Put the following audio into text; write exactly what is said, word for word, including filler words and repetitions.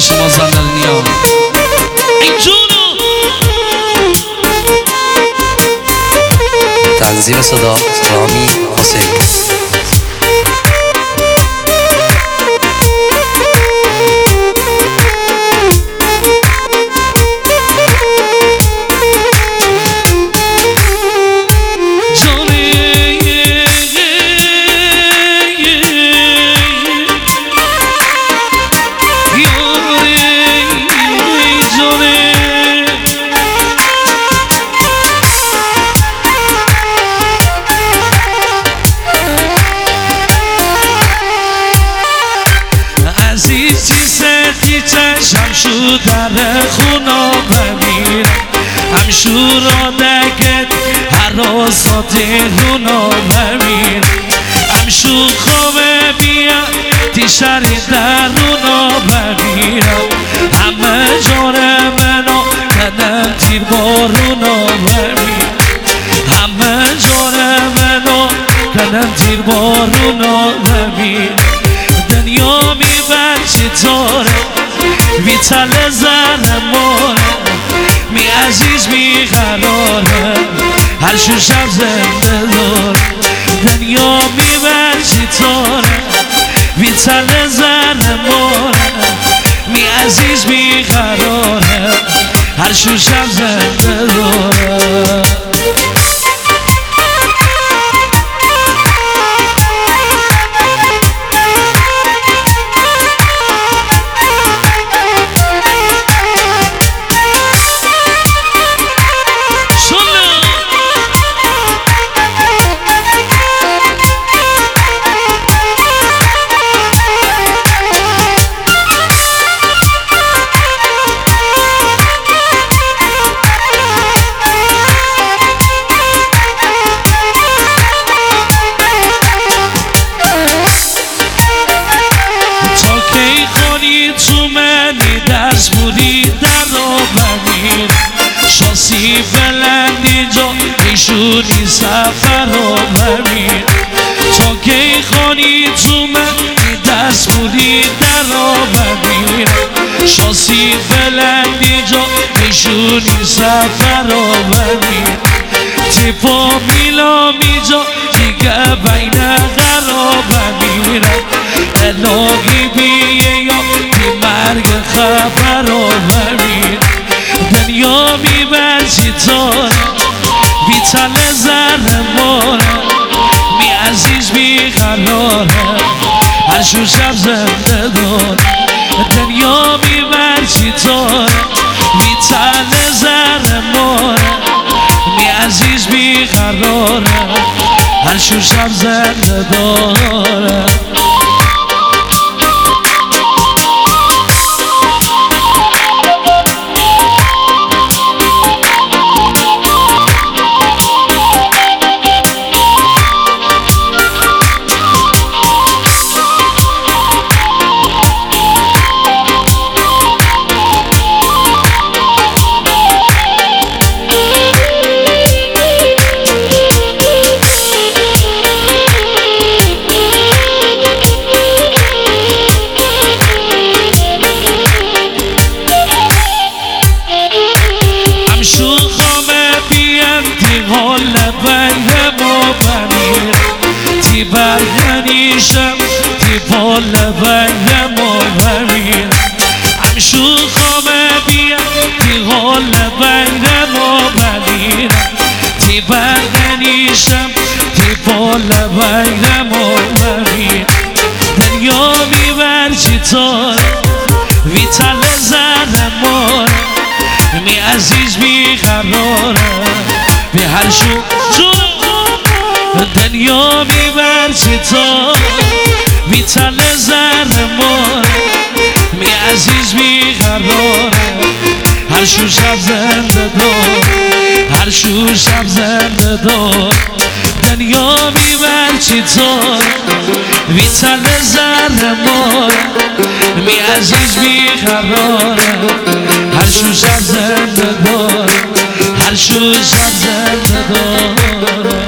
شما زنانیان ای جونو تنظیم صدا رامی حسین همشو در خونا بمیرم همشو را دکت حراسات رونا بمیرم همشو خوابه بیا تیشر درونا بمیرم همه جار منو کدم تیر بارونا بمیرم همه جار منو کدم تیر بارونا بمیرم دنیا میبر چطوره بی تل زنمانه می عزیز می قراره هر شو شب زنده داره دنیا می بر چطوره بی تل زنمانه می عزیز می قراره هر شو شب زنده داره دست بودی در رو بمیر شانسی بلندی جا ایشونی سفر رو بمیر تا که خانی تو من دست بودی در رو بمیر شانسی بلندی جا ایشونی سفر رو بمیر تیپا میلا میجا دیگه بین قرار بمیرم الهی بیه یا بی مرگ خبر رو بمیر دنیا میبر چطوره بی تل زنمانه می عزیز بی قراره هر شو شب زنده داره دنیا میبر چطوره بی تل زنمانه می عزیز بی قراره هر شو شب زنده داره تی برگنیشم تی پال بیم و بمیر همشو خوامه بیم تی حال بیم و بمیر تی برگنیشم تی پال بیم و بمیر دنیا میبر چطوره وی تل زنمانه می عزیز بی قراره به هر شو دنیا میبر چطور بی تل زنمانه می عزیز بی قراره هر شو شب زنده دار هر شو شب زنده دار دنیا میبر چطور بی تل زنمانه می عزیز بی قراره هر شو شب زنده دار هر شو شب زنده دار